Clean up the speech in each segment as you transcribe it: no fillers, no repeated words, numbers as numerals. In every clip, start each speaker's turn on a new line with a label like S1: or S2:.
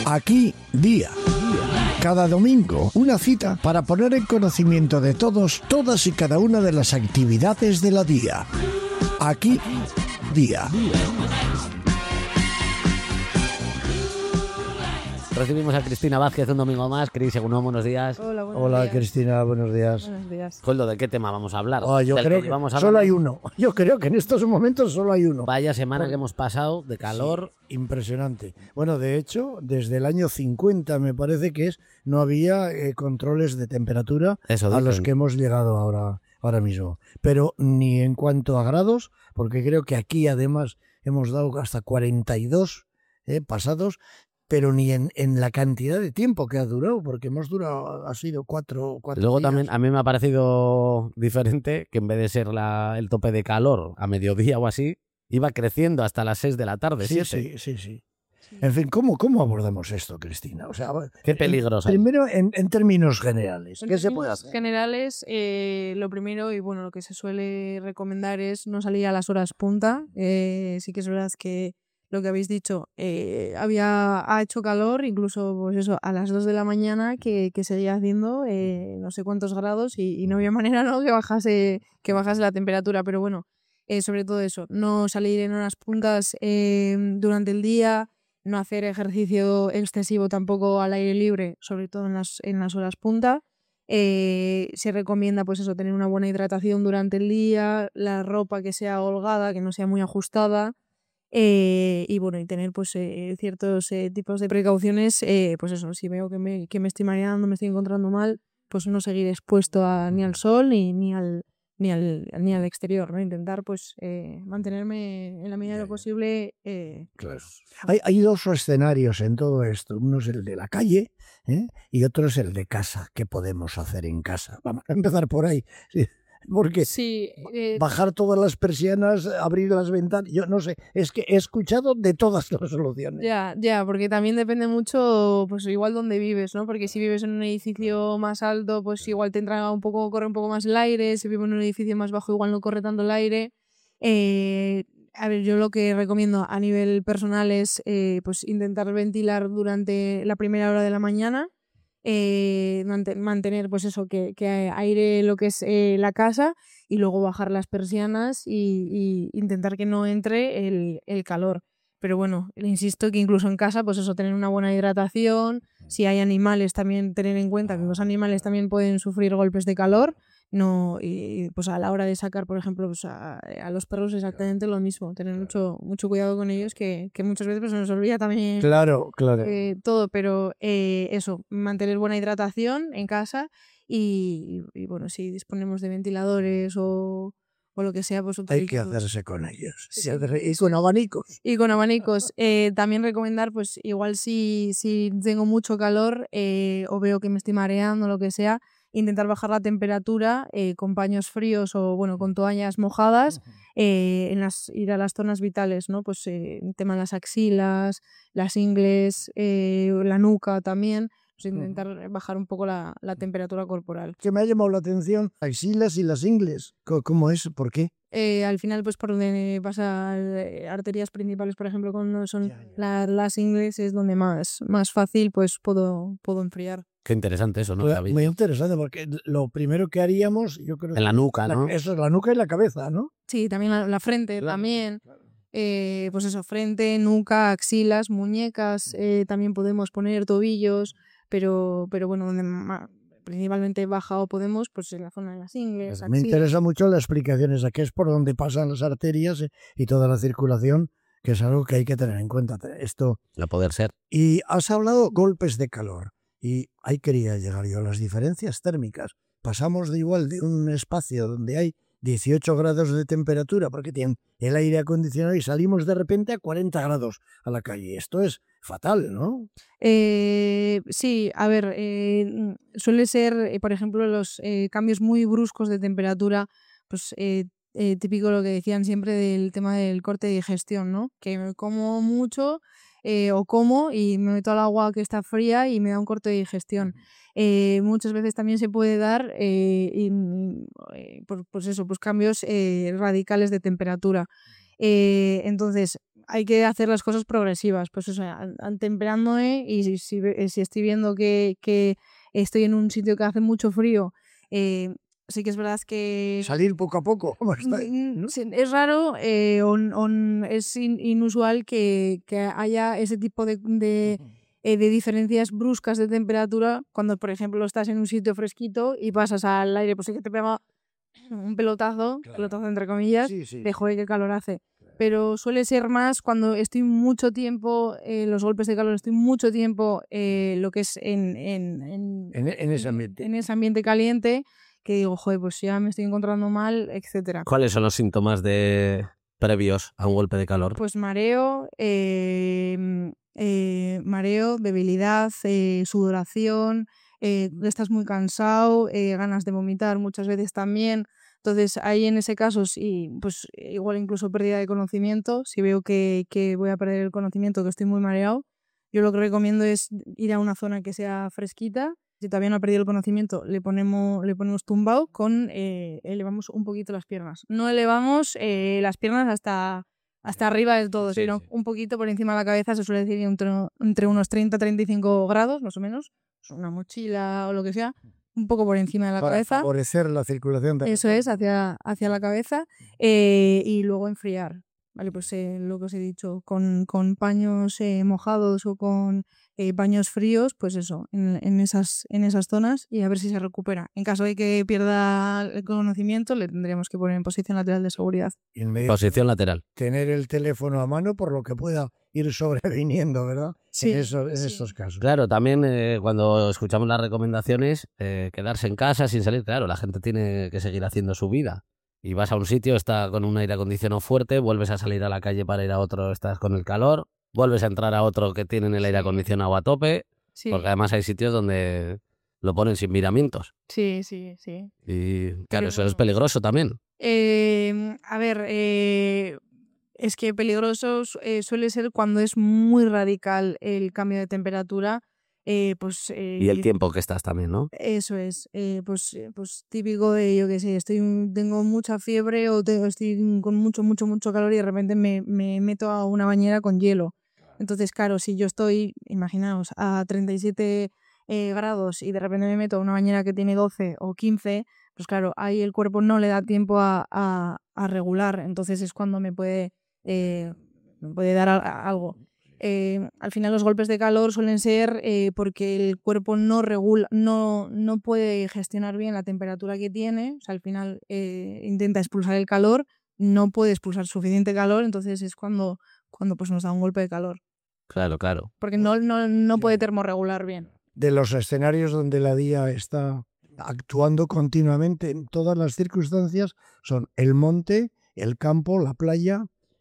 S1: Aquí Día. Cada domingo, una cita para poner en conocimiento de todos, todas y cada una de las actividades de la Día. Aquí Día.
S2: Recibimos a Cristina Vázquez un domingo más. Cris, según buenos días.
S3: Hola, buenos
S1: Hola
S3: días.
S1: Cristina, buenos días.
S3: Buenos días.
S2: Coldo, ¿de qué tema vamos a hablar?
S1: Yo
S2: Del
S1: creo que
S2: llevamos
S1: solo
S2: hablando.
S1: hay uno. Yo creo que en estos momentos solo hay uno.
S2: Vaya semana que hemos pasado de calor.
S1: Sí, impresionante. Bueno, de hecho, desde el año 50 me parece que no había controles de temperatura
S2: Eso
S1: a los
S2: dicen.
S1: que hemos llegado ahora mismo. Pero ni en cuanto a grados, porque creo que aquí además hemos dado hasta 42 pasados, pero ni en la cantidad de tiempo que ha durado, porque hemos durado, ha sido cuatro
S2: Luego
S1: días.
S2: también a mí me ha parecido diferente que en vez de ser el tope de calor a mediodía o así, iba creciendo hasta las 6 de la tarde,
S1: Sí,
S2: 7.
S1: sí. En fin, ¿cómo abordamos esto, Cristina? O sea,
S2: Qué peligros hay.
S1: primero, en términos generales,
S3: En
S1: ¿qué se puede
S3: términos
S1: hacer?
S3: generales, lo primero y bueno, lo que se suele recomendar es no salir a las horas punta. Sí que es verdad que lo que habéis dicho, ha hecho calor, incluso pues eso, a las 2 de la mañana que seguía haciendo no sé cuántos grados y no había manera, ¿no?, que bajase la temperatura, pero bueno, sobre todo eso, no salir en horas puntas durante el día, no hacer ejercicio excesivo tampoco al aire libre, sobre todo en las horas punta. Se recomienda pues eso, tener una buena hidratación durante el día, la ropa que sea holgada, que no sea muy ajustada. Y bueno, y tener pues ciertos tipos de precauciones, pues eso, si veo que me estoy mareando, me estoy encontrando mal, pues no seguir expuesto ni al sol ni al exterior, ¿no? Intentar pues mantenerme en la medida de lo posible.
S1: Claro.
S3: Pues,
S1: Hay dos escenarios en todo esto. Uno es el de la calle, y otro es el de casa. ¿Qué podemos hacer en casa? Vamos a empezar por ahí. Sí, porque
S3: sí,
S1: bajar todas las persianas, abrir las ventanas, yo no sé, es que he escuchado de todas las soluciones.
S3: ya, porque también depende mucho, pues igual donde vives, ¿no? Porque si vives en un edificio más alto, pues igual corre un poco más el aire. Si vives en un edificio más bajo, igual no corre tanto el aire. A ver, yo lo que recomiendo a nivel personal es pues intentar ventilar durante la primera hora de la mañana. Mantener pues eso, que aire lo que es la casa, y luego bajar las persianas y intentar que no entre el calor. Pero bueno, le insisto que incluso en casa, pues eso, tener una buena hidratación. Si hay animales, también tener en cuenta que los animales también pueden sufrir golpes de calor. No, y pues a la hora de sacar, por ejemplo, pues a los perros exactamente lo mismo. Tener mucho cuidado con ellos, que muchas veces pues, se nos olvida también
S1: Claro.
S3: todo, pero eso, mantener buena hidratación en casa y bueno, si disponemos de ventiladores o lo que sea, pues
S1: Hay que
S3: utilizarlos.
S1: hacerse con ellos.
S3: Sí,
S1: Y con abanicos.
S3: Y con abanicos. También recomendar, pues igual si tengo mucho calor o veo que me estoy mareando o lo que sea, intentar bajar la temperatura con paños fríos o bueno, con toallas mojadas, ir a las zonas vitales, ¿no? Pues el tema de las axilas, las ingles, la nuca también. Pues intentar bajar un poco la temperatura corporal.
S1: Que me ha llamado la atención, las axilas y las ingles. ¿Cómo es? ¿Por qué?
S3: Al final, pues por donde pasan arterias principales, por ejemplo, cuando son
S1: Ya.
S3: las ingles, es donde más fácil pues puedo enfriar.
S2: Qué interesante eso, ¿no?
S1: Muy interesante, porque lo primero que haríamos, yo creo
S2: En la nuca, ¿no?
S1: eso es la nuca y la cabeza, ¿no?
S3: Sí, también la frente,
S2: Claro,
S3: también. Pues eso, frente, nuca, axilas, muñecas, también podemos poner tobillos, pero bueno, donde principalmente baja o podemos, pues en la zona de las ingles,
S1: Me
S3: axilas.
S1: interesa mucho la explicación esa, que es por donde pasan las arterias y toda la circulación, que es algo que hay que tener en cuenta. Esto.
S2: No poder ser.
S1: Y has hablado golpes de calor, y ahí quería llegar yo, las diferencias térmicas. Pasamos de un espacio donde hay 18 grados de temperatura, porque tienen el aire acondicionado, y salimos de repente a 40 grados a la calle. Esto es fatal, ¿no?
S3: Sí, a ver, suele ser, por ejemplo, los cambios muy bruscos de temperatura, pues típico lo que decían siempre del tema del corte de digestión, ¿no? Que me como mucho o como y me meto al agua que está fría y me da un corte de digestión. Muchas veces también se puede dar pues cambios radicales de temperatura. Entonces, hay que hacer las cosas progresivas. Pues eso, temperándome, y si estoy viendo que estoy en un sitio que hace mucho frío, sí que es verdad que...
S1: Salir poco a poco. ¿Cómo está? ¿No?
S3: Es raro, es inusual que haya ese tipo de diferencias bruscas de temperatura cuando, por ejemplo, estás en un sitio fresquito y pasas al aire, pues sí que te pega un pelotazo,
S1: Claro.
S3: pelotazo entre comillas,
S1: Sí.
S3: de joder, qué calor hace. Pero suele ser más cuando estoy mucho tiempo, los golpes de calor, estoy mucho tiempo lo que es en
S1: ese ambiente.
S3: En ese ambiente caliente, que digo, joder, pues ya me estoy encontrando mal, etcétera.
S2: ¿Cuáles son los síntomas previos a un golpe de calor?
S3: Pues mareo, debilidad, sudoración, estás muy cansado, ganas de vomitar muchas veces también. Entonces, ahí en ese caso, sí, pues igual incluso pérdida de conocimiento. Si veo que voy a perder el conocimiento, que estoy muy mareado, yo lo que recomiendo es ir a una zona que sea fresquita. Si todavía no ha perdido el conocimiento, le ponemos tumbado elevamos un poquito las piernas. No elevamos las piernas hasta arriba del todo, sino un poquito por encima de la cabeza, se suele decir entre unos 30-35 grados, más o menos, una mochila o lo que sea, un poco por encima de la cabeza.
S1: Para favorecer la circulación.
S3: Eso es, hacia la cabeza, y luego enfriar. Vale, pues lo que os he dicho, con paños mojados o con paños fríos, pues eso, en esas zonas, y a ver si se recupera. En caso de que pierda el conocimiento, le tendríamos que poner en posición lateral de seguridad.
S1: Y en medio,
S2: Posición lateral.
S1: tener el teléfono a mano por lo que pueda ir sobreviniendo, ¿verdad?
S3: Sí,
S1: en
S3: sí.
S1: esos casos.
S2: Claro, también cuando escuchamos las recomendaciones, quedarse en casa sin salir, claro, la gente tiene que seguir haciendo su vida. Y vas a un sitio, está con un aire acondicionado fuerte, vuelves a salir a la calle para ir a otro, estás con el calor, vuelves a entrar a otro que tienen el aire acondicionado a tope,
S3: Sí,
S2: porque además hay sitios donde lo ponen sin miramientos.
S3: sí.
S2: Y claro,
S3: Pero
S2: eso es
S3: bueno.
S2: peligroso también.
S3: A ver, es que peligroso suele ser cuando es muy radical el cambio de temperatura. Pues,
S2: Y el tiempo que estás también, ¿no?
S3: Eso es, pues típico de, yo qué sé, tengo mucha fiebre o estoy con mucho calor y de repente me meto a una bañera con hielo. Entonces, claro, si yo estoy, imaginaos, a 37 grados y de repente me meto a una bañera que tiene 12 o 15, pues claro, ahí el cuerpo no le da tiempo a regular. Entonces es cuando me puede dar algo. Al final los golpes de calor suelen ser porque el cuerpo no puede gestionar bien la temperatura que tiene. O sea, al final intenta expulsar el calor, no puede expulsar suficiente calor, entonces es cuando pues nos da un golpe de calor.
S2: Claro.
S3: Porque no puede termorregular bien.
S1: De los escenarios donde la DIA está actuando continuamente en todas las circunstancias son el monte, el campo, la playa.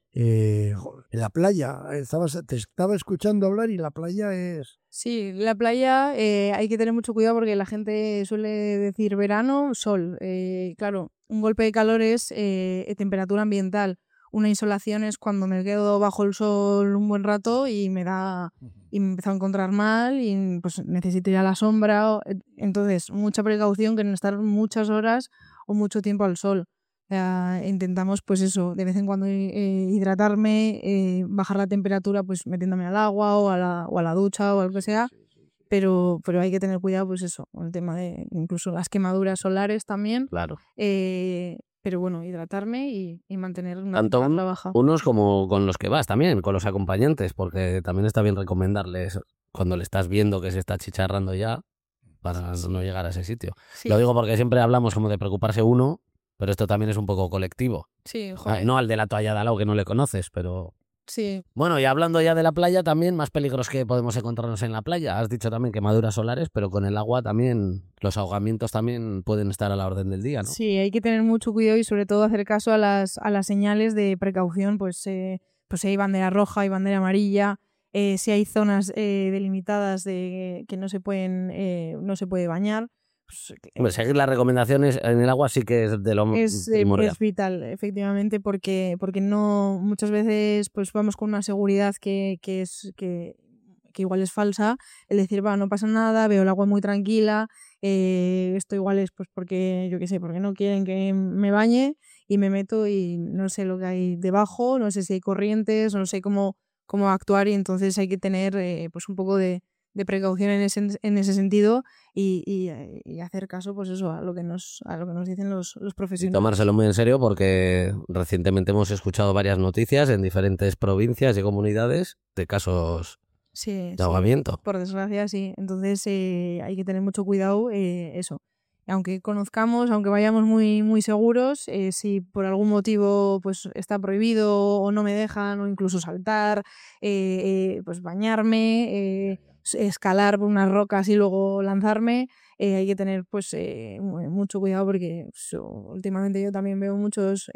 S1: La playa, te estaba escuchando hablar y la playa es...
S3: Sí, la playa hay que tener mucho cuidado porque la gente suele decir verano, sol. Claro, un golpe de calor es temperatura ambiental. Una insolación es cuando me quedo bajo el sol un buen rato y me empiezo a encontrar mal y pues necesito ir a la sombra. Entonces, mucha precaución que no estar muchas horas o mucho tiempo al sol. Intentamos, pues eso, de vez en cuando hidratarme, bajar la temperatura pues metiéndome al agua o a la ducha o algo que sea, pero hay que tener cuidado, pues eso, con el tema de incluso las quemaduras solares también.
S2: Claro.
S3: Pero bueno, hidratarme y mantener una
S2: Tanto
S3: temperatura baja.
S2: unos como con los que vas también, con los acompañantes, porque también está bien recomendarles cuando le estás viendo que se está chicharrando ya para no llegar a ese sitio.
S3: Sí,
S2: Lo digo porque siempre hablamos como de preocuparse uno, pero esto también es un poco colectivo.
S3: sí, joder.
S2: No al de la toalla de al lado que no le conoces, pero...
S3: Sí,
S2: Bueno, y hablando ya de la playa, también más peligros que podemos encontrarnos en la playa. Has dicho también quemaduras solares, pero con el agua también, los ahogamientos también pueden estar a la orden del día, ¿no?
S3: sí, hay que tener mucho cuidado y sobre todo hacer caso a las señales de precaución, pues si hay bandera roja, hay bandera amarilla, si hay zonas delimitadas de que no se puede bañar. Pues,
S2: Hombre, seguir las recomendaciones en el agua sí que es de lo primordial.
S3: Es vital, efectivamente, porque no muchas veces pues vamos con una seguridad que igual es falsa, el decir, no pasa nada, veo el agua muy tranquila, esto igual es pues porque, yo qué sé, porque no quieren que me bañe, y me meto y no sé lo que hay debajo, no sé si hay corrientes, no sé cómo actuar, y entonces hay que tener pues un poco de precaución en ese sentido y hacer caso pues eso a lo que nos dicen los
S2: Y
S3: profesionales.
S2: tomárselo muy en serio porque recientemente hemos escuchado varias noticias en diferentes provincias y comunidades de casos
S3: Sí,
S2: de ahogamiento.
S3: por desgracia sí. Entonces hay que tener mucho cuidado, eso. Aunque conozcamos, aunque vayamos muy, muy seguros, si por algún motivo pues está prohibido o no me dejan, o incluso saltar, pues bañarme, escalar por unas rocas y luego lanzarme, hay que tener pues mucho cuidado porque últimamente yo también veo muchos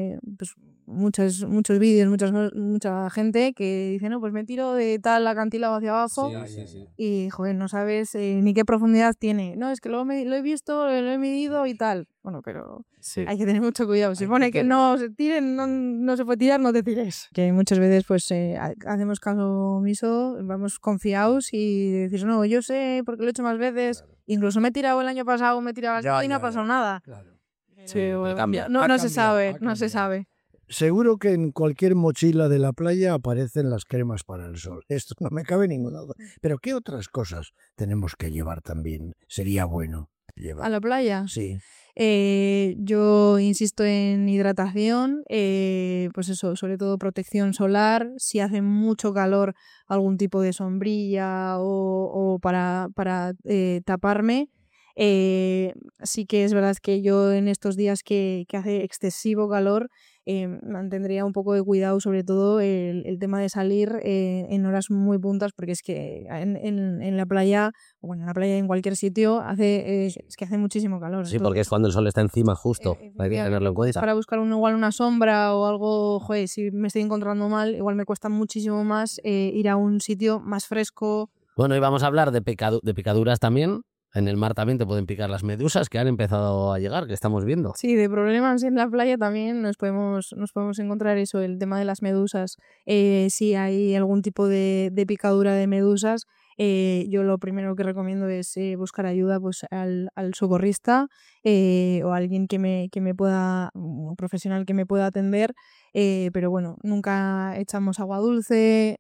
S3: vídeos, mucha gente que dice, no, pues me tiro de tal acantilado hacia abajo.
S2: Sí.
S3: Y, joder, no sabes ni qué profundidad tiene. No, es que lo he visto, lo he medido y tal. Bueno, pero
S2: Sí.
S3: hay que tener mucho cuidado. Se pone que no se tiren, no se puede tirar, no te tires. Que muchas veces pues hacemos caso omiso, vamos confiados y decís, no, yo sé porque lo he hecho más veces. Claro. Incluso me he tirado el año pasado, me he tirado y no ha pasado nada.
S1: Claro.
S2: Sí,
S3: bueno,
S2: cambia.
S3: no se sabe, no se
S1: cambiado.
S3: sabe.
S1: Seguro que en cualquier mochila de la playa aparecen las cremas para el sol. Esto no me cabe ninguna duda. Pero ¿qué otras cosas tenemos que llevar también? Sería bueno llevar.
S3: ¿A la playa?
S1: Sí.
S3: Yo insisto en hidratación, pues eso, sobre todo protección solar. Si hace mucho calor, algún tipo de sombrilla o para taparme. Sí que es verdad que yo en estos días que hace excesivo calor mantendría un poco de cuidado, sobre todo el tema de salir en horas muy puntas, porque es que en la playa, bueno, en la playa en cualquier sitio es que hace muchísimo calor.
S2: Sí, porque es cuando el sol está encima justo, hay que tenerlo en cuenta.
S3: Para buscar igual una sombra o algo, joder, si me estoy encontrando mal, igual me cuesta muchísimo más ir a un sitio más fresco.
S2: Bueno, y vamos a hablar de picaduras también. En el mar también te pueden picar las medusas que han empezado a llegar, que estamos viendo.
S3: Sí, de problemas en la playa también nos podemos encontrar eso, el tema de las medusas. Si hay algún tipo de picadura de medusas, yo lo primero que recomiendo es buscar ayuda pues al socorrista o alguien que me pueda, un profesional que me pueda atender. Pero bueno, nunca echamos agua dulce,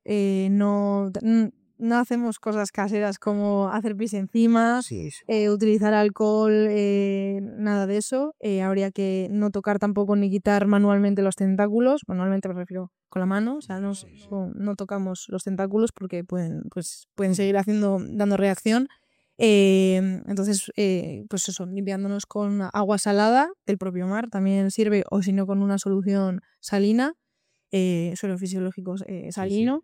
S3: no hacemos cosas caseras como hacer pis encima,
S1: Sí.
S3: utilizar alcohol, nada de eso. Habría que no tocar tampoco ni quitar manualmente los tentáculos. Manualmente me refiero con la mano, o sea, no tocamos los tentáculos porque pueden seguir dando reacción. Entonces, pues eso, limpiándonos con agua salada del propio mar también sirve, o si no con una solución salina, suelo fisiológico salino.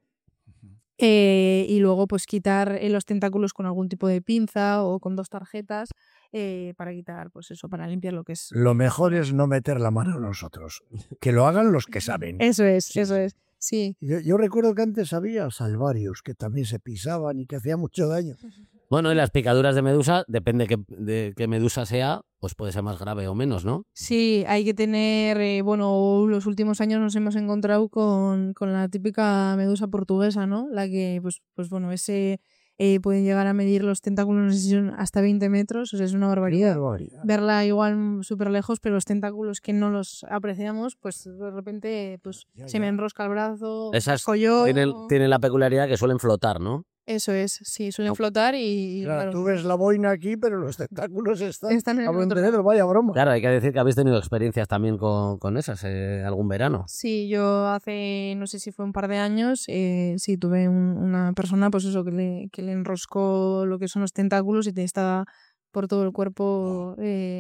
S3: Y luego pues quitar los tentáculos con algún tipo de pinza o con 2 tarjetas para quitar, pues eso, para limpiar lo que es.
S1: Lo mejor es no meter la mano nosotros, que lo hagan los que saben.
S3: Eso es. Sí.
S1: Yo recuerdo que antes había salvarios que también se pisaban y que hacía mucho daño.
S2: Bueno, y las picaduras de medusa, depende de qué medusa sea, pues puede ser más grave o menos, ¿no?
S3: Sí, hay que tener, los últimos años nos hemos encontrado con la típica medusa portuguesa, ¿no? La que, pues bueno, pueden llegar a medir los tentáculos, no sé si son hasta 20 metros, o sea, es una barbaridad. Verla igual súper lejos, pero los tentáculos que no los apreciamos, pues de repente pues se me enrosca el brazo,
S2: Esas
S3: yo.
S2: tienen la peculiaridad que suelen flotar, ¿no?
S3: Eso es, sí, suelen flotar y
S1: claro, tú ves la boina aquí, pero los tentáculos están
S3: en el otro
S1: lado. Vaya broma.
S2: Claro, hay que decir que habéis tenido experiencias también con esas algún verano.
S3: Sí, yo hace, no sé si fue un par de años, sí, tuve una persona, pues eso, que le enroscó lo que son los tentáculos y te estaba por todo el cuerpo,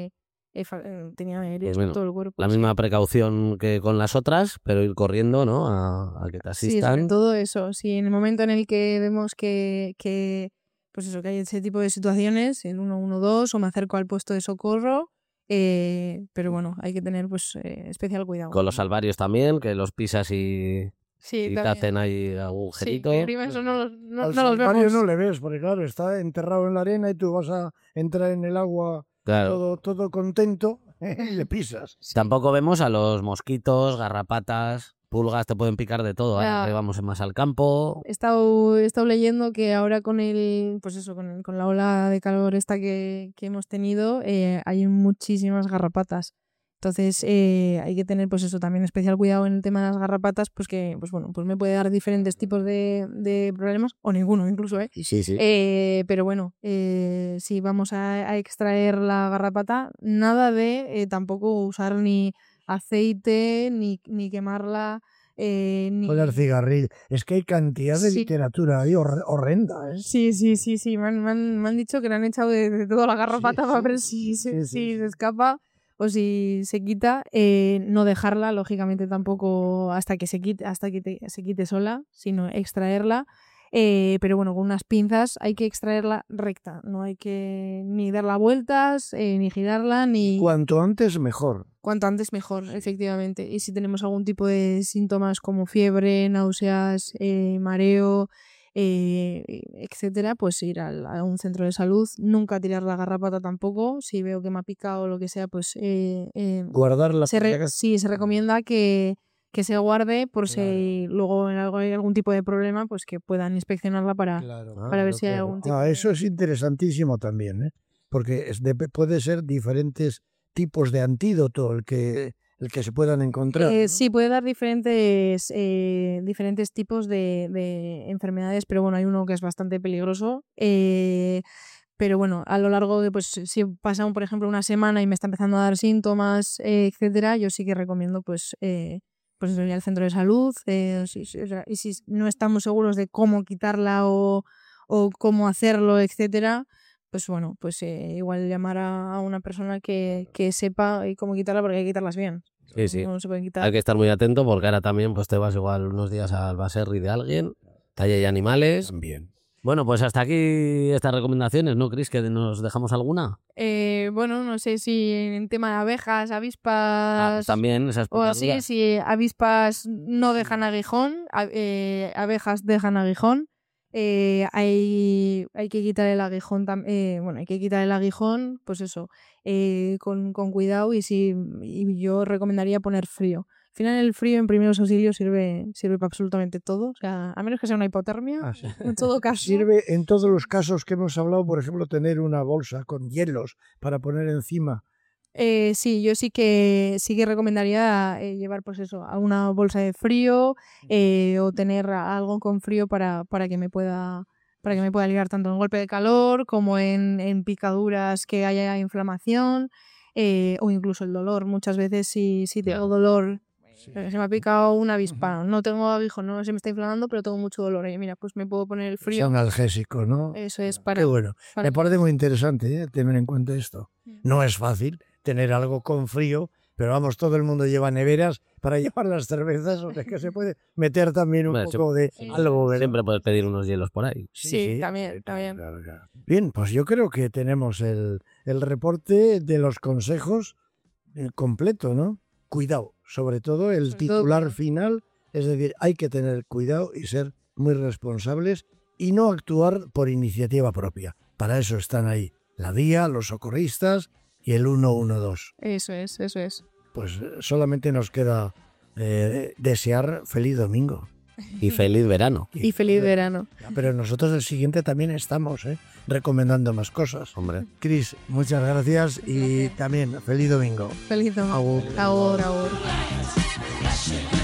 S3: tenía heridas
S2: Pues bueno,
S3: por todo el cuerpo.
S2: La misma precaución que con las otras, pero ir corriendo, ¿no? A que te asistan.
S3: Sí, sobre todo eso. Sí, en el momento en el que vemos que pues eso, que hay ese tipo de situaciones, el 112 o me acerco al puesto de socorro, pero bueno, hay que tener pues especial cuidado.
S2: Con los salvarios también, que los pisas y te hacen ahí agujerito.
S3: Sí, primero eso no los
S1: salvario
S3: vemos.
S1: no le ves, porque claro, está enterrado en la arena y tú vas a entrar en el agua todo contento y le pisas.
S2: Sí. Tampoco vemos a los mosquitos, garrapatas, pulgas, te pueden picar de todo. Ahora que vamos más al campo.
S3: He estado leyendo que ahora con con la ola de calor esta que hemos tenido, hay muchísimas garrapatas. Entonces hay que tener pues eso, también especial cuidado en el tema de las garrapatas, pues que pues bueno, pues me puede dar diferentes tipos de problemas, o ninguno incluso, ¿eh?
S2: Sí, sí.
S3: Pero bueno, si vamos a extraer la garrapata, nada de tampoco usar ni aceite, ni quemarla, ni...
S1: Poner cigarrillo. Es que hay cantidad de
S3: Sí.
S1: literatura ahí horrenda, ¿eh?
S3: Sí. Me han dicho que le han echado de toda la garrapata
S1: Sí,
S3: para
S1: sí.
S3: ver si
S1: Sí.
S3: se escapa o si se quita. No dejarla, lógicamente, tampoco hasta que se quite sola, sino extraerla. Pero bueno, con unas pinzas hay que extraerla recta. No hay que ni darla vueltas, ni girarla, ni...
S1: Cuanto antes mejor.
S3: Cuanto antes mejor, efectivamente. Y si tenemos algún tipo de síntomas como fiebre, náuseas, mareo, etcétera, pues ir a un centro de salud. Nunca tirar la garrapata tampoco. Si veo que me ha picado o lo que sea, pues
S1: Guardarla.
S3: sí, se recomienda que se guarde por si luego hay algún tipo de problema, pues que puedan inspeccionarla para ver si hay algún tipo de...
S1: Eso es interesantísimo también, ¿eh? Porque puede ser diferentes tipos de antídoto el que se puedan encontrar, ¿no?
S3: Sí, puede dar diferentes tipos de enfermedades, pero bueno, hay uno que es bastante peligroso. Pero bueno, a lo largo de, pues si pasa, por ejemplo, una semana y me está empezando a dar síntomas, etcétera, yo sí que recomiendo pues ir al centro de salud. Y si no estamos seguros de cómo quitarla o cómo hacerlo, etcétera, pues bueno, pues igual llamar a una persona que sepa cómo quitarla, porque hay que quitarlas bien.
S2: Sí.
S3: No se pueden quitar.
S2: Hay que estar muy atento porque ahora también pues te vas igual unos días al baserri de alguien, allí hay animales.
S1: También.
S2: Bueno, pues hasta aquí estas recomendaciones, ¿no, Cris? ¿Que nos dejamos alguna?
S3: Bueno, no sé si en tema de abejas, avispas...
S2: También esas
S3: o así, si avispas no dejan aguijón, abejas dejan aguijón. Hay que quitar el aguijón, hay que quitar el aguijón, pues eso, con cuidado y yo recomendaría poner frío. Al final el frío en primeros auxilios sirve para absolutamente todo, o sea, a menos que sea una hipotermia, en todo caso.
S1: Sirve en todos los casos que hemos hablado, por ejemplo, tener una bolsa con hielos para poner encima.
S3: Sí, yo sí que recomendaría llevar pues eso, a una bolsa de frío o tener algo con frío para que me pueda aliviar tanto en golpe de calor como en picaduras que haya inflamación o incluso el dolor. Muchas veces si tengo dolor, se me ha picado una avispa, no tengo aguijón, no se me está inflamando, pero tengo mucho dolor. Y mira, pues me puedo poner el frío.
S1: Es un analgésico, ¿no?
S3: Eso es para...
S1: Qué bueno. Me parece muy interesante tener en cuenta esto. No es fácil tener algo con frío, pero vamos, todo el mundo lleva neveras para llevar las cervezas, o sea que se puede meter también un poco de algo, ¿verdad?
S2: Siempre puedes pedir unos hielos por ahí.
S3: Sí, también.
S1: Claro. Bien, pues yo creo que tenemos el reporte de los consejos completo, ¿no? Cuidado, sobre todo el titular final, es decir, hay que tener cuidado y ser muy responsables y no actuar por iniciativa propia. Para eso están ahí la DIA, los socorristas y el 112.
S3: Eso es.
S1: Pues solamente nos queda desear feliz domingo.
S2: Y feliz verano.
S3: Y feliz verano.
S1: Pero nosotros el siguiente también estamos recomendando más cosas.
S2: Hombre.
S1: Cris, muchas gracias y también feliz domingo.
S3: Feliz domingo.
S1: Agur.
S3: Agur.